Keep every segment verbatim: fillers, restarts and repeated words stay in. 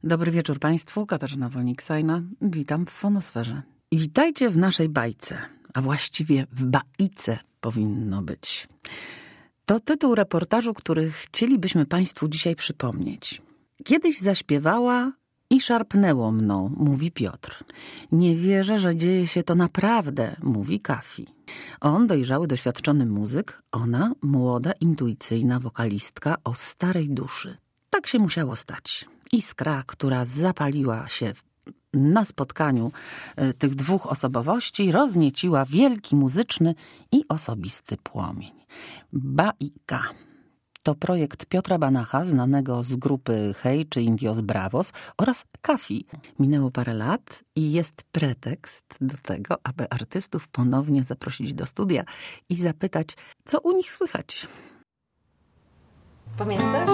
Dobry wieczór Państwu, Katarzyna Wolnik-Sajna. Witam w Fonosferze. I witajcie w naszej bajce, a właściwie w bajce powinno być. To tytuł reportażu, który chcielibyśmy Państwu dzisiaj przypomnieć. Kiedyś zaśpiewała i szarpnęło mną, mówi Piotr. Nie wierzę, że dzieje się to naprawdę, mówi Kafi. On dojrzały, doświadczony muzyk, ona młoda, intuicyjna wokalistka o starej duszy. Tak się musiało stać. Iskra, która zapaliła się na spotkaniu tych dwóch osobowości, roznieciła wielki muzyczny i osobisty płomień. Bajka to projekt Piotra Banacha, znanego z grupy Hej czy Indios Bravos, oraz Kafi. Minęło parę lat i jest pretekst do tego, aby artystów ponownie zaprosić do studia i zapytać, co u nich słychać. Pamiętasz?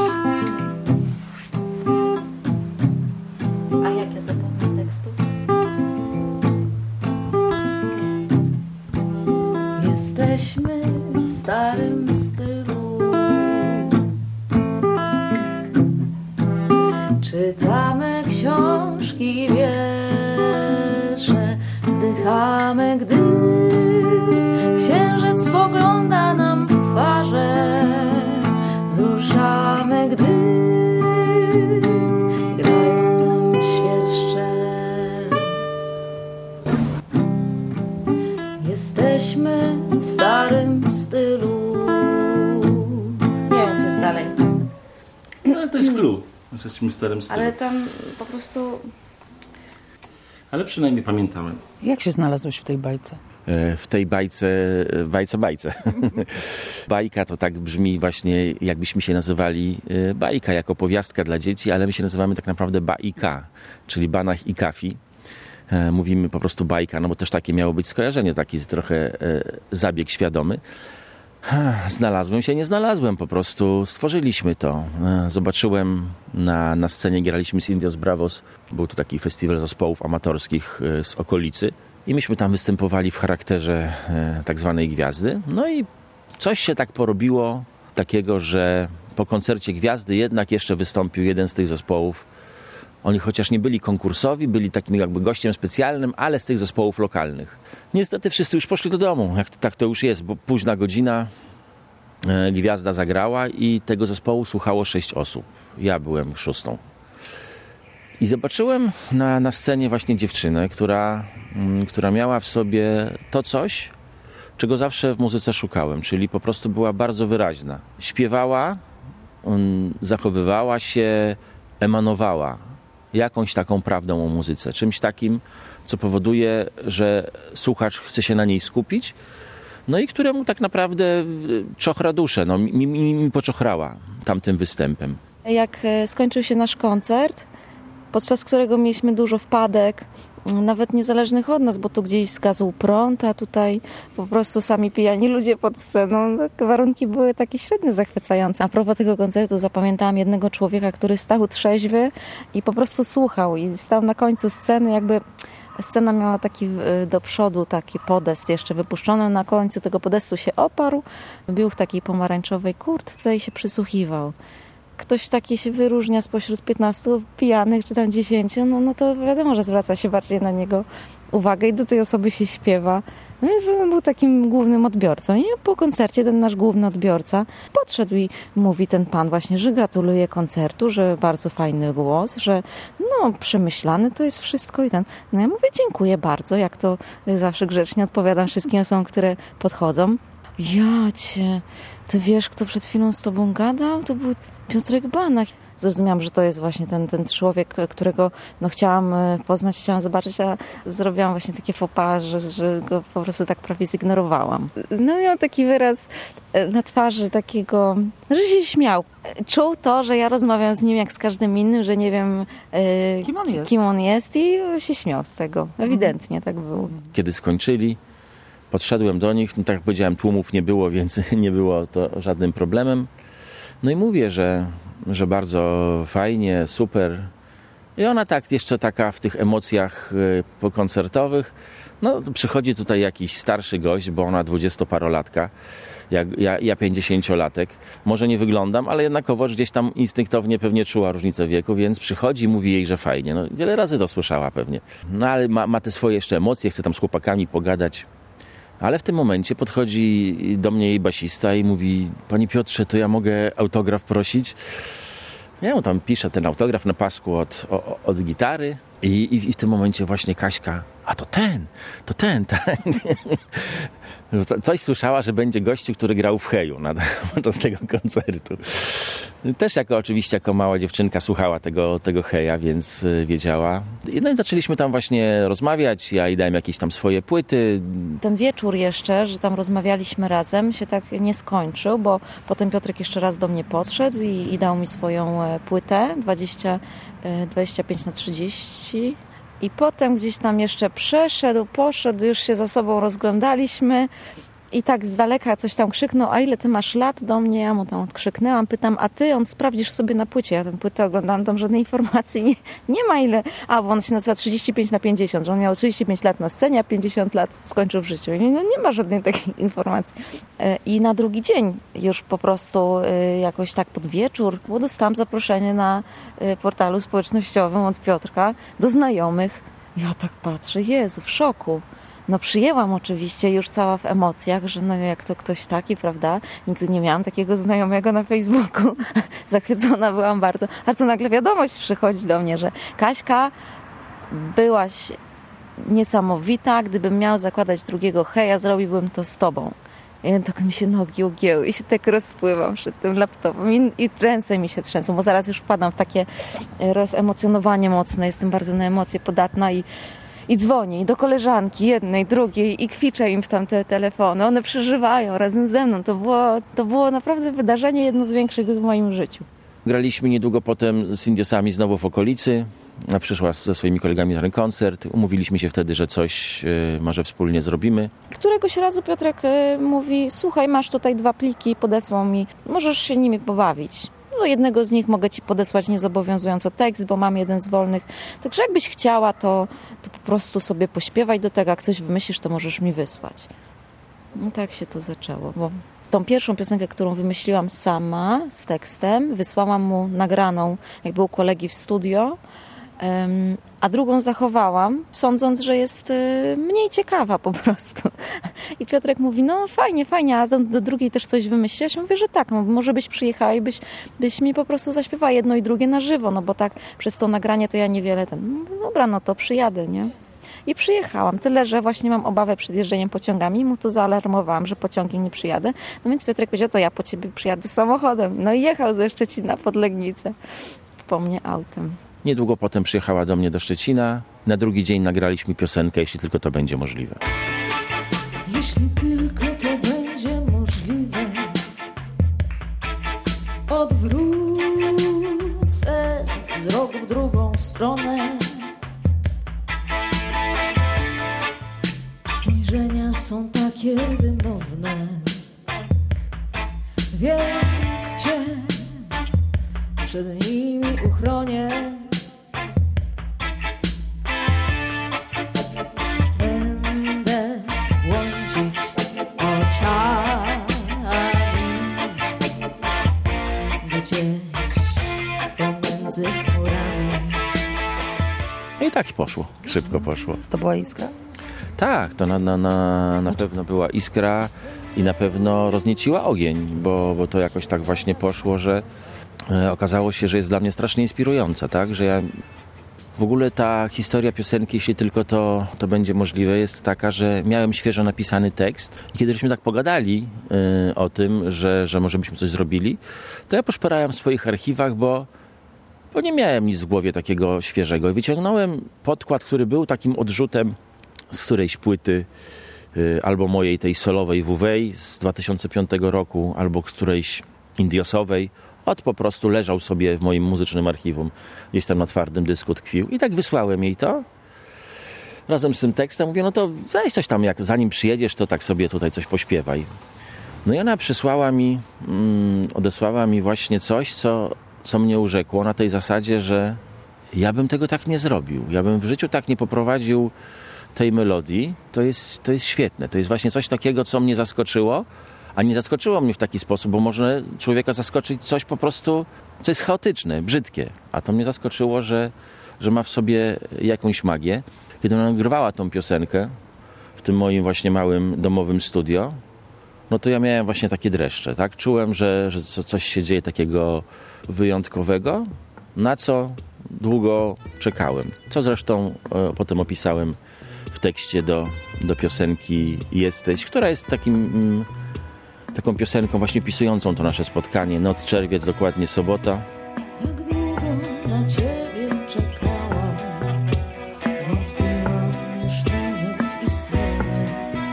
A jak ja zapomnę tekstu? Jesteśmy w starym stylu. Czytamy książki, wiersze, wzdychamy, gdy księżyc spogląda nam w twarze. Wzruszamy, gdy grają tam świerszcze. Jesteśmy w starym stylu. Nie wiem, co jest dalej. No to jest clue. Jesteśmy w starym stylu. Ale tam po prostu... Ale przynajmniej pamiętałem. Jak się znalazłeś w tej bajce? W tej bajce, bajce, bajce. Bajka to tak brzmi właśnie, jakbyśmy się nazywali bajka, jako opowiastka dla dzieci, ale my się nazywamy tak naprawdę Bajka, czyli Banach i Kafi. Mówimy po prostu bajka, no bo też takie miało być skojarzenie, taki trochę zabieg świadomy. Znalazłem się, nie znalazłem, po prostu stworzyliśmy to. Zobaczyłem na, na scenie, graliśmy z Indios Bravos, był to taki festiwal zespołów amatorskich z okolicy i myśmy tam występowali w charakterze tak zwanej gwiazdy. No i coś się tak porobiło takiego, że po koncercie gwiazdy jednak jeszcze wystąpił jeden z tych zespołów. Oni chociaż nie byli konkursowi, byli takim jakby gościem specjalnym, ale z tych zespołów lokalnych. Niestety wszyscy już poszli do domu, jak to, tak to już jest, bo późna godzina, e, gwiazda zagrała i tego zespołu słuchało sześć osób. Ja byłem szóstą. I zobaczyłem na, na scenie właśnie dziewczynę, która, m, która miała w sobie to coś, czego zawsze w muzyce szukałem, czyli po prostu była bardzo wyraźna. Śpiewała, um, zachowywała się, emanowała jakąś taką prawdą o muzyce, czymś takim, co powoduje, że słuchacz chce się na niej skupić, no i któremu tak naprawdę czochra duszę, no mi, mi, mi poczochrała tamtym występem. Jak skończył się nasz koncert, podczas którego mieliśmy dużo wpadek, nawet niezależnych od nas, bo tu gdzieś zgasł prąd, a tutaj po prostu sami pijani ludzie pod sceną. Warunki były takie średnio zachwycające. A propos tego koncertu zapamiętałam jednego człowieka, który stał trzeźwy i po prostu słuchał i stał na końcu sceny, jakby scena miała taki do przodu taki podest jeszcze wypuszczony, na końcu tego podestu się oparł, był w takiej pomarańczowej kurtce i się przysłuchiwał. Ktoś taki się wyróżnia spośród piętnastu pijanych, czy tam dziesięciu, no, no to wiadomo, że zwraca się bardziej na niego uwagę i do tej osoby się śpiewa. No więc on był takim głównym odbiorcą. I po koncercie ten nasz główny odbiorca podszedł i mówi ten pan właśnie, że gratuluje koncertu, że bardzo fajny głos, że no przemyślany to jest wszystko i ten. No ja mówię dziękuję bardzo, jak to zawsze grzecznie odpowiadam wszystkim osobom, które podchodzą. Ja cię, ty wiesz, kto przed chwilą z tobą gadał? To był Piotrek Banach. Zrozumiałam, że to jest właśnie ten, ten człowiek, którego no, chciałam poznać, chciałam zobaczyć, a zrobiłam właśnie takie faux pas, że, że go po prostu tak prawie zignorowałam. No miał taki wyraz na twarzy takiego, że się śmiał. Czuł to, że ja rozmawiam z nim jak z każdym innym, że nie wiem kim on jest, kim on jest i się śmiał z tego. Ewidentnie tak było. Kiedy skończyli, podszedłem do nich, no tak jak powiedziałem, tłumów nie było, więc nie było to żadnym problemem. No i mówię, że, że bardzo fajnie, super. I ona tak jeszcze taka w tych emocjach pokoncertowych. No przychodzi tutaj jakiś starszy gość, bo ona dwudziestoparolatka. jak ja, ja pięćdziesięciolatek. Może nie wyglądam, ale jednakowoż gdzieś tam instynktownie pewnie czuła różnicę wieku, więc przychodzi i mówi jej, że fajnie. No, wiele razy to słyszała pewnie. No ale ma, ma te swoje jeszcze emocje, chce tam z chłopakami pogadać. Ale w tym momencie podchodzi do mnie jej basista i mówi: panie Piotrze, to ja mogę autograf prosić? Ja mu tam piszę ten autograf na pasku od, od, od gitary i, i, i w tym momencie właśnie Kaśka: a to ten, to ten, tak. Coś słyszała, że będzie gościu, który grał w Heju podczas tego koncertu. Też jako oczywiście jako mała dziewczynka słuchała tego, tego Heja, więc wiedziała. No i zaczęliśmy tam właśnie rozmawiać, ja jej dałem jakieś tam swoje płyty. Ten wieczór jeszcze, że tam rozmawialiśmy razem, się tak nie skończył, bo potem Piotrek jeszcze raz do mnie podszedł i, i dał mi swoją płytę dwadzieścia, dwadzieścia pięć na trzydzieści. I potem gdzieś tam jeszcze przeszedł, poszedł, już się za sobą rozglądaliśmy i tak z daleka coś tam krzyknął: a ile ty masz lat do mnie? Ja mu tam odkrzyknęłam, pytam: a ty? On: sprawdzisz sobie na płycie. Ja tę płytę oglądałam, tam żadnej informacji nie, nie ma ile. A, bo on się nazywa trzydzieści pięć na pięćdziesiąt, że on miał trzydzieści pięć lat na scenie, a pięćdziesiąt lat skończył w życiu. I no, nie ma żadnej takiej informacji. I na drugi dzień już po prostu jakoś tak pod wieczór, bo dostałam zaproszenie na portalu społecznościowym od Piotrka do znajomych. Ja tak patrzę, Jezu, w szoku. No przyjęłam oczywiście, już cała w emocjach, że no jak to ktoś taki, prawda? Nigdy nie miałam takiego znajomego na Facebooku. Zachwycona byłam bardzo. A to nagle wiadomość przychodzi do mnie, że Kaśka, byłaś niesamowita, gdybym miał zakładać drugiego Heja, zrobiłbym to z tobą. I tak mi się nogi ugięły i się tak rozpływam przed tym laptopem i, i ręce mi się trzęsą, bo zaraz już wpadam w takie rozemocjonowanie mocne, jestem bardzo na emocje podatna i I dzwonię i do koleżanki jednej, drugiej i kwiczę im w tamte telefony. One przeżywają razem ze mną. To było, to było naprawdę wydarzenie jedno z większych w moim życiu. Graliśmy niedługo potem z Indiosami znowu w okolicy. Przyszła ze swoimi kolegami na ten koncert. Umówiliśmy się wtedy, że coś y, może wspólnie zrobimy. Któregoś razu Piotrek y, mówi: słuchaj, masz tutaj dwa pliki, podesłał mi, możesz się nimi pobawić. Do jednego z nich mogę ci podesłać niezobowiązująco tekst, bo mam jeden z wolnych. Także jakbyś chciała, to, to po prostu sobie pośpiewaj do tego. Jak coś wymyślisz, to możesz mi wysłać. No tak się to zaczęło, bo tą pierwszą piosenkę, którą wymyśliłam sama z tekstem, wysłałam mu nagraną, jak był u kolegi w studio, um, a drugą zachowałam, sądząc, że jest y, mniej ciekawa po prostu. I Piotrek mówi: no fajnie, fajnie, a do, do drugiej też coś wymyśliłaś? Ja mówię, że tak, no, może byś przyjechała i byś, byś mi po prostu zaśpiewała jedno i drugie na żywo, no bo tak przez to nagranie to ja niewiele ten... No, dobra, no to przyjadę, nie? I przyjechałam. Tyle, że właśnie mam obawę przed jeżdżeniem pociągami i mu to zaalarmowałam, że pociągiem nie przyjadę. No więc Piotrek powiedział: to ja po ciebie przyjadę samochodem. No i jechał ze Szczecina pod Legnicę po mnie autem. Niedługo potem przyjechała do mnie do Szczecina. Na drugi dzień nagraliśmy piosenkę Jeśli tylko to będzie możliwe. Jeśli tylko to będzie możliwe, odwrócę wzrok w drugą stronę. Spojrzenia są takie wymowne, więc cię przed nimi uchronię. Będę błądzić oczami gdzieś pomiędzy chmurami. I tak poszło, szybko poszło. To była iskra? Tak, to na, na, na, na pewno była iskra i na pewno roznieciła ogień, bo, bo to jakoś tak właśnie poszło, że e, okazało się, że jest dla mnie strasznie inspirująca, tak? Że ja w ogóle ta historia piosenki, jeśli tylko to, to będzie możliwe, jest taka, że miałem świeżo napisany tekst i kiedy żeśmy tak pogadali y, o tym, że, że może byśmy coś zrobili, to ja poszperałem w swoich archiwach, bo, bo nie miałem nic w głowie takiego świeżego. I wyciągnąłem podkład, który był takim odrzutem z którejś płyty, y, albo mojej tej solowej Wuwej z dwa tysiące piątego roku, albo z którejś indiosowej. Od po prostu leżał sobie w moim muzycznym archiwum, gdzieś tam na twardym dysku tkwił. I tak wysłałem jej to. Razem z tym tekstem mówię: no to weź coś tam, jak zanim przyjedziesz, to tak sobie tutaj coś pośpiewaj. No i ona przysłała mi, mm, odesłała mi właśnie coś, co, co mnie urzekło na tej zasadzie, że ja bym tego tak nie zrobił. Ja bym w życiu tak nie poprowadził tej melodii. To jest, to jest świetne. To jest właśnie coś takiego, co mnie zaskoczyło. A nie zaskoczyło mnie w taki sposób, bo może człowieka zaskoczyć coś po prostu, co jest chaotyczne, brzydkie. A to mnie zaskoczyło, że, że ma w sobie jakąś magię. Kiedy ona nagrywała tą piosenkę w tym moim właśnie małym domowym studio, no to ja miałem właśnie takie dreszcze, tak? Czułem, że, że coś się dzieje takiego wyjątkowego, na co długo czekałem. Co zresztą e, potem opisałem w tekście do, do piosenki Jesteś, która jest takim, mm, taką piosenką właśnie pisującą to nasze spotkanie. Noc, czerwiec, dokładnie sobota. Tak długo na ciebie czekałam, wątpiłam już nawet w istnienie.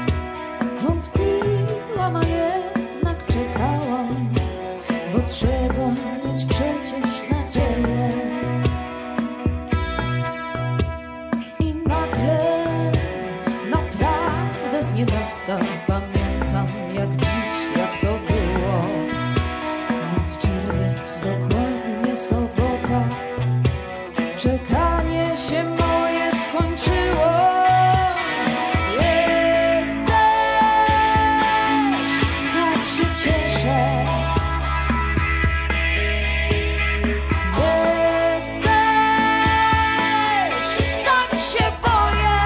Wątpiłam, a jednak czekałam, bo trzeba mieć przecież nadzieję. I nagle, naprawdę znienacka pamiętam jak dziś, jak to było. Noc, czerwiec, dokładnie sobota. Czekanie się moje skończyło. Jesteś, tak się cieszę. Jesteś, tak się boję.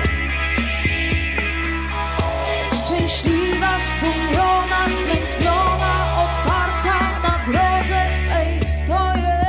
Szczęśliwa, zdumiona, zlękniona, otwarta na drodze twej stoję.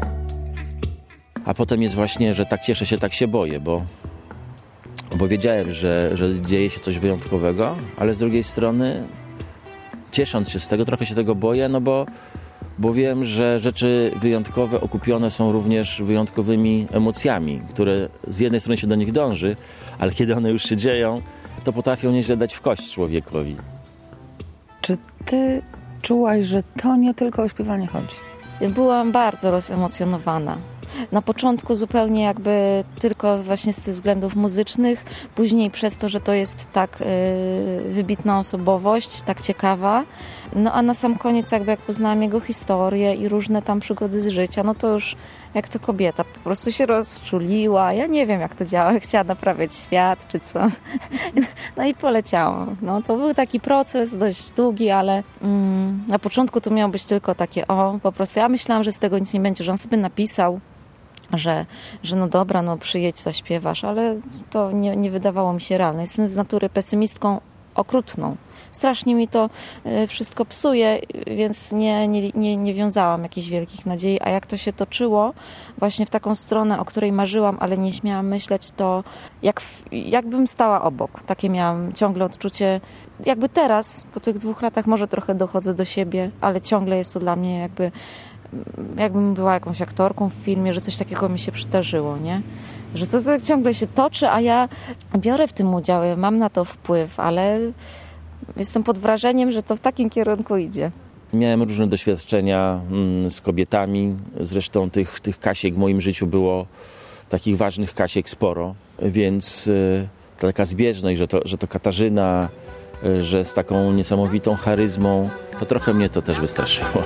A potem jest właśnie, że tak cieszę się, tak się boję, bo, bo wiedziałem, że, że dzieje się coś wyjątkowego, ale z drugiej strony ciesząc się z tego, trochę się tego boję, no bo, bo wiem, że rzeczy wyjątkowe okupione są również wyjątkowymi emocjami, które z jednej strony się do nich dąży, ale kiedy one już się dzieją, to potrafią nieźle dać w kość człowiekowi. Czy ty czułaś, że to nie tylko o śpiewanie chodzi? Byłam bardzo rozemocjonowana. Na początku zupełnie jakby tylko właśnie z tych względów muzycznych, później przez to, że to jest tak yy, wybitna osobowość, tak ciekawa. No a na sam koniec jakby jak poznałam jego historię i różne tam przygody z życia, no to już jak to kobieta po prostu się rozczuliła. Ja nie wiem jak to działa, chciała naprawiać świat czy co. No i poleciałam. No to był taki proces dość długi, ale mm, na początku to miało być tylko takie o, po prostu ja myślałam, że z tego nic nie będzie, że on sobie napisał, że, że no dobra, no przyjedź, zaśpiewasz, ale to nie, nie wydawało mi się realne. Jestem z natury pesymistką okrutną. Strasznie mi to wszystko psuje, więc nie, nie, nie, nie wiązałam jakichś wielkich nadziei. A jak to się toczyło właśnie w taką stronę, o której marzyłam, ale nie śmiałam myśleć, to jak, jakbym stała obok. Takie miałam ciągle odczucie, jakby teraz, po tych dwóch latach może trochę dochodzę do siebie, ale ciągle jest to dla mnie jakby jakbym była jakąś aktorką w filmie, że coś takiego mi się przydarzyło, nie? Że to tak ciągle się toczy, a ja biorę w tym udział, mam na to wpływ, ale jestem pod wrażeniem, że to w takim kierunku idzie. Miałem różne doświadczenia z kobietami, zresztą tych, tych Kasiek w moim życiu było, takich ważnych Kasiek sporo, więc to taka zbieżność, że to, że to Katarzyna, że z taką niesamowitą charyzmą, to trochę mnie to też wystraszyło.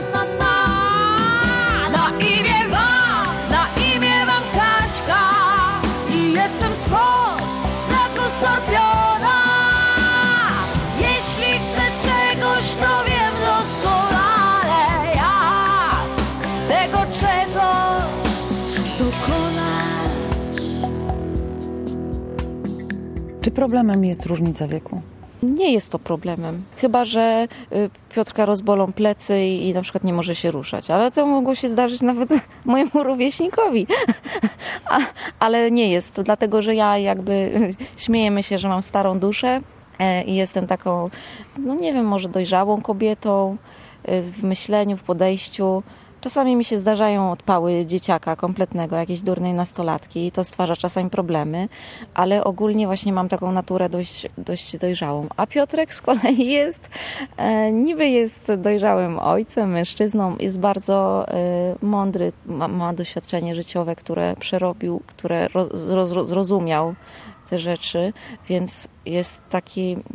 Jestem spod znaku skorpiona. Jeśli chcę czegoś, to wiem doskonale, jak tego czegoś dokonać. Czy problemem jest różnica wieku? Nie jest to problemem. Chyba że Piotrka rozbolą plecy i, i na przykład nie może się ruszać. Ale to mogło się zdarzyć nawet mojemu rówieśnikowi. A, ale nie jest. To dlatego, że ja jakby śmiejemy się, że mam starą duszę e, i jestem taką, no nie wiem, może dojrzałą kobietą e, w myśleniu, w podejściu. Czasami mi się zdarzają odpały dzieciaka kompletnego, jakiejś durnej nastolatki i to stwarza czasami problemy, ale ogólnie właśnie mam taką naturę dość, dość dojrzałą. A Piotrek z kolei jest, e, niby jest dojrzałym ojcem, mężczyzną, jest bardzo e, mądry, ma, ma doświadczenie życiowe, które przerobił, które roz, roz, zrozumiał te rzeczy, więc jest taki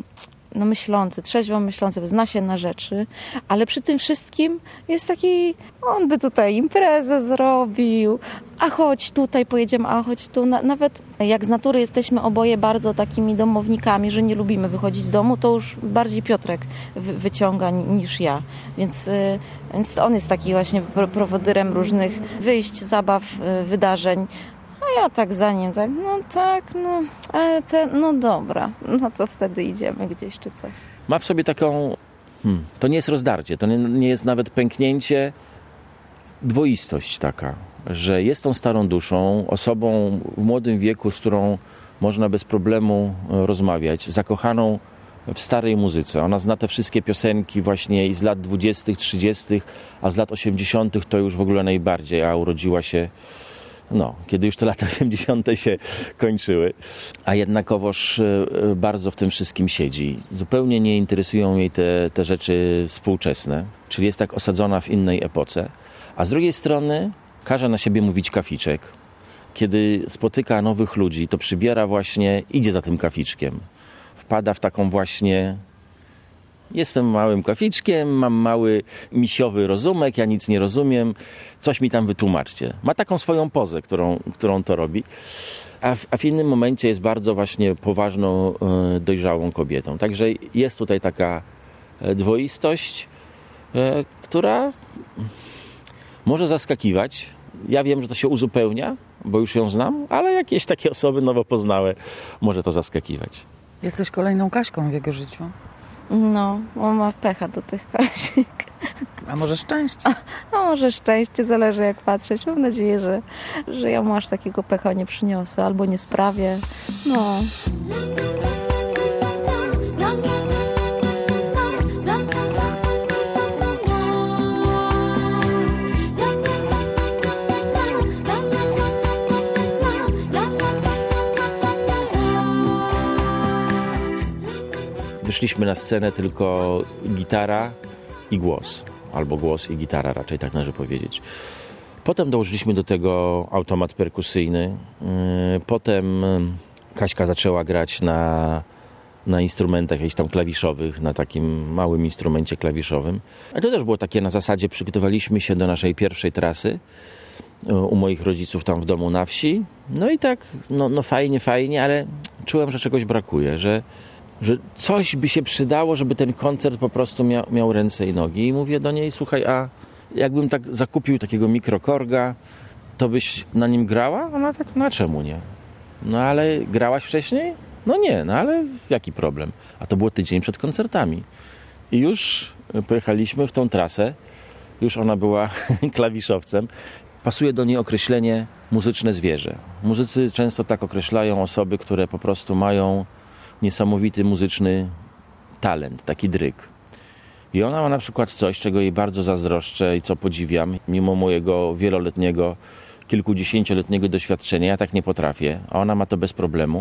no myślący, trzeźwo myślący, zna się na rzeczy, ale przy tym wszystkim jest taki, on by tutaj imprezę zrobił, a chodź tutaj pojedziemy, a chodź tu. Na, nawet jak z natury jesteśmy oboje bardzo takimi domownikami, że nie lubimy wychodzić z domu, to już bardziej Piotrek wy, wyciąga niż ja. Więc, y, więc on jest taki właśnie prowodyrem różnych wyjść, zabaw, y, wydarzeń. A ja tak za nim, tak, no tak, no, ale te, no dobra, no to wtedy idziemy gdzieś czy coś. Ma w sobie taką, hmm, to nie jest rozdarcie, to nie, nie jest nawet pęknięcie, dwoistość taka, że jest tą starą duszą, osobą w młodym wieku, z którą można bez problemu rozmawiać, zakochaną w starej muzyce. Ona zna te wszystkie piosenki właśnie i z lat dwudziestych, trzydziestych, a z lat osiemdziesiątych to już w ogóle najbardziej, a urodziła się no, kiedy już te lata osiemdziesiąte się kończyły, a jednakowoż bardzo w tym wszystkim siedzi. Zupełnie nie interesują jej te, te rzeczy współczesne, czyli jest tak osadzona w innej epoce, a z drugiej strony każe na siebie mówić kaficzek. Kiedy spotyka nowych ludzi, to przybiera właśnie, idzie za tym kaficzkiem. Wpada w taką właśnie, jestem małym kaficzkiem, mam mały misiowy rozumek, ja nic nie rozumiem, coś mi tam wytłumaczcie. Ma taką swoją pozę, którą, którą to robi, a w, a w innym momencie jest bardzo właśnie poważną, dojrzałą kobietą. Także jest tutaj taka dwoistość, która może zaskakiwać. Ja wiem, że to się uzupełnia, bo już ją znam, ale jakieś takie osoby nowo poznałe może to zaskakiwać. Jesteś kolejną Kaśką w jego życiu. No, on ma pecha do tych Kasiek. A może szczęście? A, a może szczęście, zależy jak patrzeć. Mam nadzieję, że, że ja mu aż takiego pecha nie przyniosę albo nie sprawię. No. Wyszliśmy na scenę tylko gitara i głos. Albo głos i gitara, raczej tak należy powiedzieć. Potem dołożyliśmy do tego automat perkusyjny. Potem Kaśka zaczęła grać na, na instrumentach jakichś tam klawiszowych, na takim małym instrumencie klawiszowym. A to też było takie na zasadzie, przygotowaliśmy się do naszej pierwszej trasy u moich rodziców tam w domu na wsi. No i tak, no, no fajnie, fajnie, ale czułem, że czegoś brakuje, że że coś by się przydało, żeby ten koncert po prostu miał, miał ręce i nogi. I mówię do niej, słuchaj, a jakbym tak zakupił takiego mikrokorga, to byś na nim grała? Ona tak, no a czemu nie? No ale grałaś wcześniej? No nie, no ale jaki problem? A to było tydzień przed koncertami. I już pojechaliśmy w tą trasę. Już ona była klawiszowcem. Pasuje do niej określenie muzyczne zwierzę. Muzycy często tak określają osoby, które po prostu mają niesamowity muzyczny talent, taki dryg. I ona ma na przykład coś, czego jej bardzo zazdroszczę i co podziwiam, mimo mojego wieloletniego, kilkudziesięcioletniego doświadczenia, ja tak nie potrafię, a ona ma to bez problemu,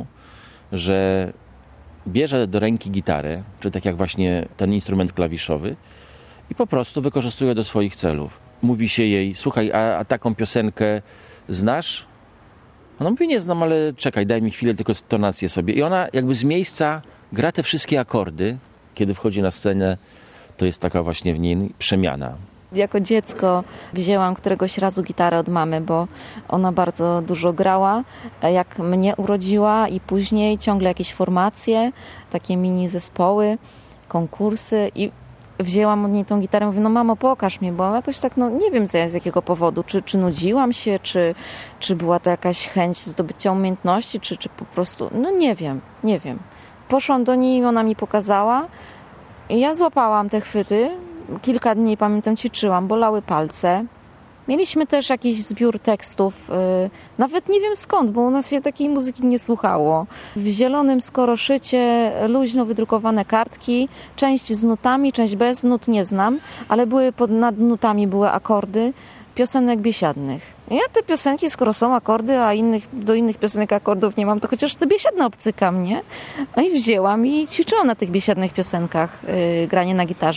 że bierze do ręki gitarę, czy tak jak właśnie ten instrument klawiszowy i po prostu wykorzystuje do swoich celów. Mówi się jej, słuchaj, a, a taką piosenkę znasz? Ona mówi, nie znam, ale czekaj, daj mi chwilę, tylko tonację sobie. I ona jakby z miejsca gra te wszystkie akordy. Kiedy wchodzi na scenę, to jest taka właśnie w niej przemiana. Jako dziecko wzięłam któregoś razu gitarę od mamy, bo ona bardzo dużo grała, jak mnie urodziła i później ciągle jakieś formacje, takie mini zespoły, konkursy i wzięłam od niej tą gitarę i mówię, no mamo, pokaż mi, bo jakoś tak, no nie wiem z, z jakiego powodu, czy, czy nudziłam się, czy, czy była to jakaś chęć zdobycia umiejętności, czy, czy po prostu, no nie wiem, nie wiem. Poszłam do niej i ona mi pokazała i ja złapałam te chwyty, kilka dni, pamiętam, ćwiczyłam, bolały palce. Mieliśmy też jakiś zbiór tekstów, yy, nawet nie wiem skąd, bo u nas się takiej muzyki nie słuchało. W zielonym skoroszycie luźno wydrukowane kartki, część z nutami, część bez nut nie znam, ale były pod, nad nutami były akordy piosenek biesiadnych. Ja te piosenki, skoro są akordy, a innych, do innych piosenek akordów nie mam, to chociaż te biesiadne obcykam, nie? No i wzięłam i ćwiczyłam na tych biesiadnych piosenkach yy, granie na gitarze.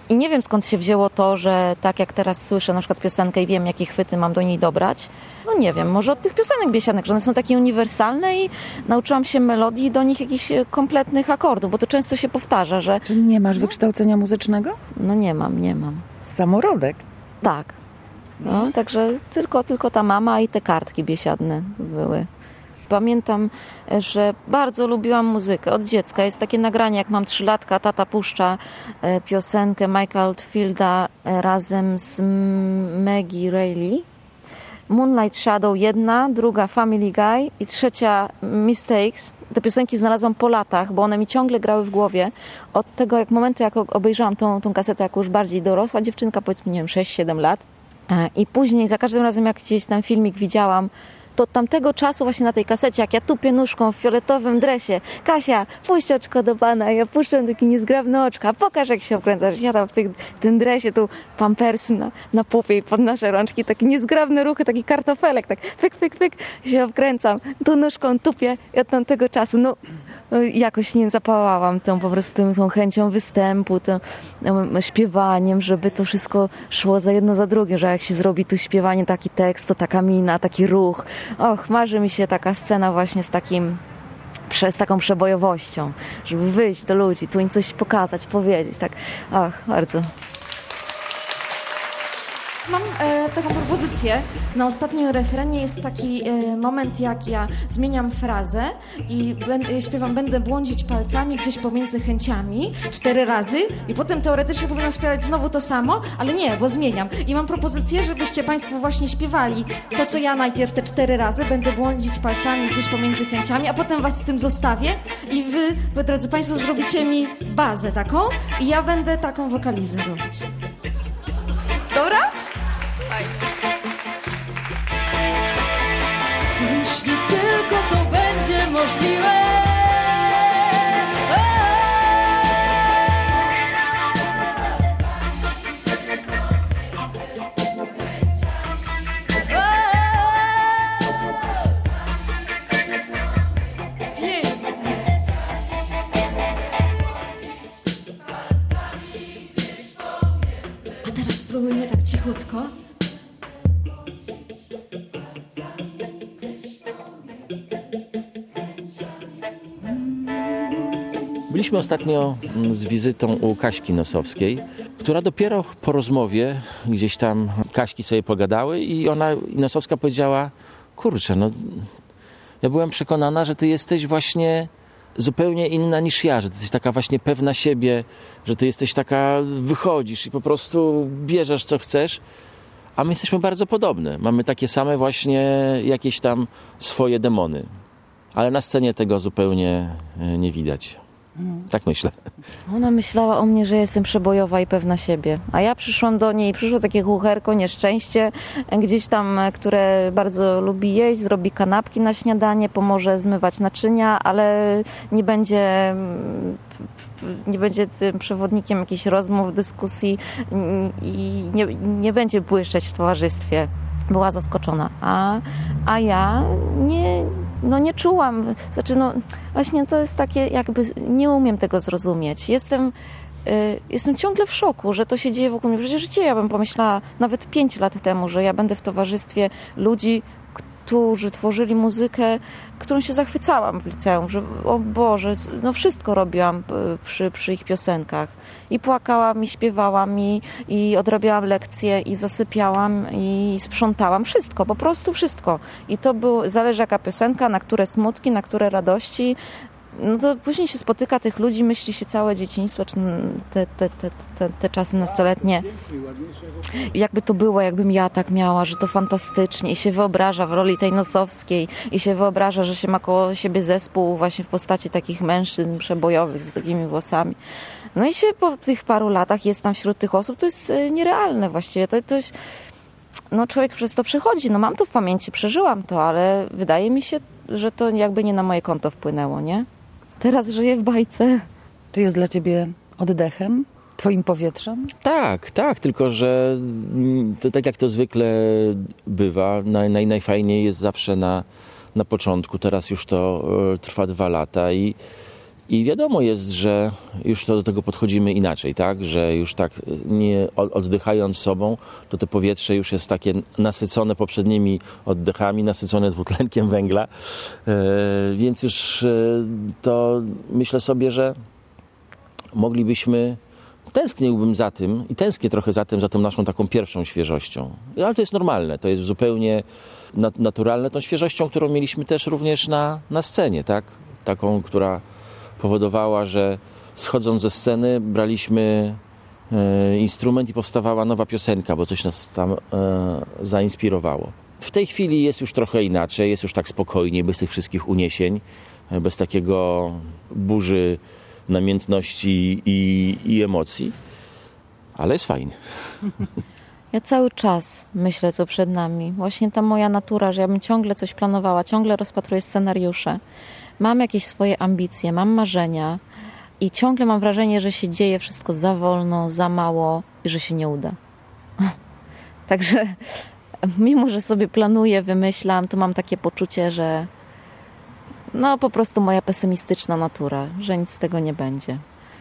I nie wiem, skąd się wzięło to, że tak jak teraz słyszę na przykład piosenkę i wiem, jakie chwyty mam do niej dobrać. No nie wiem, może od tych piosenek biesiadnych, że one są takie uniwersalne i nauczyłam się melodii do nich jakichś kompletnych akordów, bo to często się powtarza, że... Czy nie masz wykształcenia muzycznego? No nie mam, nie mam. Samorodek. Tak. No, także tylko, tylko ta mama i te kartki biesiadne były. Pamiętam, że bardzo lubiłam muzykę od dziecka. Jest takie nagranie, jak mam trzylatka, tata puszcza piosenkę Michaela Oldfielda razem z Maggie Reilly. Moonlight Shadow jedna, druga Family Guy i trzecia Mistakes. Te piosenki znalazłam po latach, bo one mi ciągle grały w głowie. Od tego jak momentu, jak obejrzałam tą, tą kasetę jako już bardziej dorosła dziewczynka, powiedzmy, nie wiem, sześć siedem lat. I później za każdym razem, jak gdzieś tam filmik widziałam, to od tamtego czasu właśnie na tej kasecie, jak ja tupię nóżką w fioletowym dresie, Kasia, puść oczko do pana, ja puszczę takie niezgrabne oczka, pokaż jak się obkręcasz. Ja tam w, tych, w tym dresie, tu pampersy na, na pupie i pod nasze rączki, takie niezgrabne ruchy, taki kartofelek, tak fyk, fyk, fyk, się obkręcam, tu nóżką tupię i od tamtego czasu, no jakoś nie zapałałam tą po prostu tą chęcią występu, tym śpiewaniem, żeby to wszystko szło za jedno za drugim, że jak się zrobi tu śpiewanie, taki tekst, to taka mina, taki ruch. Och, marzy mi się taka scena właśnie z takim, z taką przebojowością, żeby wyjść do ludzi, tu im coś pokazać, powiedzieć, tak. Och, bardzo. Mam e, taką propozycję. Na ostatnim refrenie jest taki e, moment, jak ja zmieniam frazę i ben, śpiewam będę błądzić palcami gdzieś pomiędzy chęciami cztery razy i potem teoretycznie powinnam śpiewać znowu to samo, ale nie, bo zmieniam. I mam propozycję, żebyście Państwo właśnie śpiewali to, co ja najpierw te cztery razy, będę błądzić palcami gdzieś pomiędzy chęciami, a potem Was z tym zostawię i Wy, wy drodzy Państwo, zrobicie mi bazę taką i ja będę taką wokalizę robić. Dobra? Jeśli tylko to będzie możliwe. A teraz spróbujmy tak cichutko. Byliśmy ostatnio z wizytą u Kaśki Nosowskiej, która dopiero po rozmowie gdzieś tam Kaśki sobie pogadały i ona, i Nosowska powiedziała, kurczę, no ja byłem przekonana, że ty jesteś właśnie zupełnie inna niż ja, że ty jesteś taka właśnie pewna siebie, że ty jesteś taka, wychodzisz i po prostu bierzesz co chcesz, a my jesteśmy bardzo podobne. Mamy takie same właśnie jakieś tam swoje demony, ale na scenie tego zupełnie nie widać. Tak myślę. Ona myślała o mnie, że jestem przebojowa i pewna siebie. A ja przyszłam do niej, przyszło takie kucherko, nieszczęście, gdzieś tam, które bardzo lubi jeść, zrobi kanapki na śniadanie, pomoże zmywać naczynia, ale nie będzie, nie będzie tym przewodnikiem jakichś rozmów, dyskusji i nie, nie będzie błyszczeć w towarzystwie. Była zaskoczona. A, a ja nie... No nie czułam, znaczy no właśnie to jest takie jakby, nie umiem tego zrozumieć. Jestem, y, jestem ciągle w szoku, że to się dzieje wokół mnie. Przecież gdzie ja bym pomyślała nawet pięć lat temu, że ja będę w towarzystwie ludzi, którzy tworzyli muzykę, którą się zachwycałam w liceum, że o Boże, no wszystko robiłam przy, przy ich piosenkach. I płakałam, i śpiewałam, i, i odrabiałam lekcje, i zasypiałam, i sprzątałam. Wszystko, po prostu wszystko. I to było, zależy jaka piosenka, na które smutki, na które radości. No to później się spotyka tych ludzi, myśli się całe dzieciństwo, czy te, te, te, te, te czasy nastoletnie. Jakby to było, jakbym ja tak miała, że to fantastycznie i się wyobraża w roli tej Nosowskiej i się wyobraża, że się ma koło siebie zespół właśnie w postaci takich mężczyzn przebojowych z długimi włosami. No i się po tych paru latach jest tam wśród tych osób, to jest nierealne właściwie. To, to jest, no człowiek przez to przechodzi, no mam to w pamięci, przeżyłam to, ale wydaje mi się, że to jakby nie na moje konto wpłynęło, nie? Teraz żyję w bajce. Czy jest dla ciebie oddechem? Twoim powietrzem? Tak, tak, tylko że to, tak jak to zwykle bywa, naj, naj, najfajniej jest zawsze na, na początku. Teraz już to trwa dwa lata i, I wiadomo jest, że już to do tego podchodzimy inaczej, tak? Że już tak nie oddychając sobą, to to powietrze już jest takie nasycone poprzednimi oddechami, nasycone dwutlenkiem węgla. E, więc już e, to myślę sobie, że moglibyśmy, tęskniłbym za tym i tęsknię trochę za tym, za tą naszą taką pierwszą świeżością. Ale to jest normalne, to jest zupełnie naturalne, tą świeżością, którą mieliśmy też również na, na scenie, tak? Taką, która powodowała, że schodząc ze sceny braliśmy e, instrument i powstawała nowa piosenka, bo coś nas tam e, zainspirowało. W tej chwili jest już trochę inaczej, jest już tak spokojnie, bez tych wszystkich uniesień, bez takiego burzy namiętności i, i emocji, ale jest fajnie. Ja cały czas myślę, co przed nami. Właśnie ta moja natura, że ja bym ciągle coś planowała, ciągle rozpatruję scenariusze. Mam jakieś swoje ambicje, mam marzenia i ciągle mam wrażenie, że się dzieje wszystko za wolno, za mało i że się nie uda. Także mimo, że sobie planuję, wymyślam, to mam takie poczucie, że no po prostu moja pesymistyczna natura, że nic z tego nie będzie.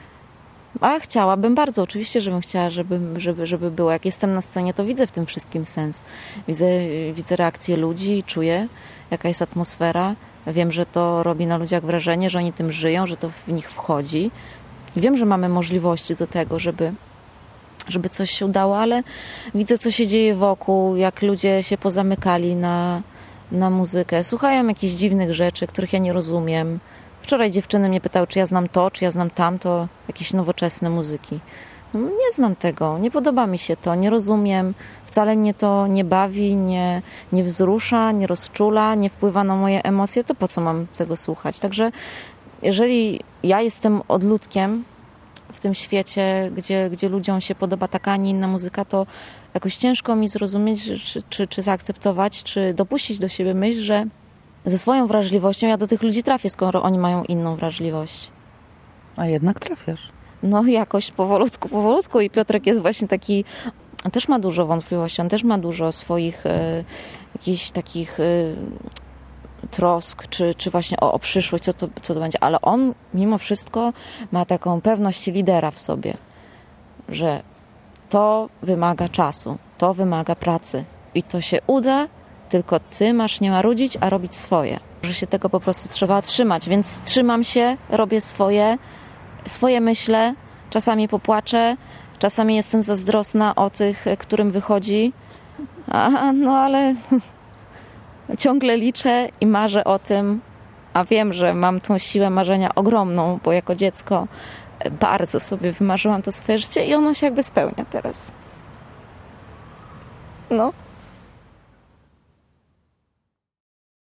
A chciałabym bardzo, oczywiście, żebym chciała, żeby, żeby, żeby było. Jak jestem na scenie, to widzę w tym wszystkim sens. Widzę, widzę reakcję ludzi, czuję, jaka jest atmosfera. Wiem, że to robi na ludziach wrażenie, że oni tym żyją, że to w nich wchodzi. Wiem, że mamy możliwości do tego, żeby, żeby coś się udało, ale widzę, co się dzieje wokół, jak ludzie się pozamykali na, na muzykę. Słuchają jakichś dziwnych rzeczy, których ja nie rozumiem. Wczoraj dziewczyny mnie pytały, czy ja znam to, czy ja znam tamto, jakieś nowoczesne muzyki. No, nie znam tego, nie podoba mi się to, nie rozumiem, wcale mnie to nie bawi, nie, nie wzrusza, nie rozczula, nie wpływa na moje emocje, to po co mam tego słuchać? Także jeżeli ja jestem odludkiem w tym świecie, gdzie, gdzie ludziom się podoba taka, a nie inna muzyka, to jakoś ciężko mi zrozumieć, czy, czy, czy zaakceptować, czy dopuścić do siebie myśl, że ze swoją wrażliwością ja do tych ludzi trafię, skoro oni mają inną wrażliwość. A jednak trafiasz. No jakoś powolutku, powolutku i Piotrek jest właśnie taki, on też ma dużo wątpliwości, on też ma dużo swoich e, jakichś takich e, trosk, czy, czy właśnie o, o przyszłość, co to, co to będzie, ale on mimo wszystko ma taką pewność lidera w sobie, że to wymaga czasu, to wymaga pracy i to się uda, tylko ty masz nie marudzić, a robić swoje. Że się tego po prostu trzeba trzymać, więc trzymam się, robię swoje, swoje myślę, czasami popłaczę, czasami jestem zazdrosna o tych, którym wychodzi, a, no ale ciągle liczę i marzę o tym, a wiem, że mam tą siłę marzenia ogromną, bo jako dziecko bardzo sobie wymarzyłam to swoje życie i ono się jakby spełnia teraz. No.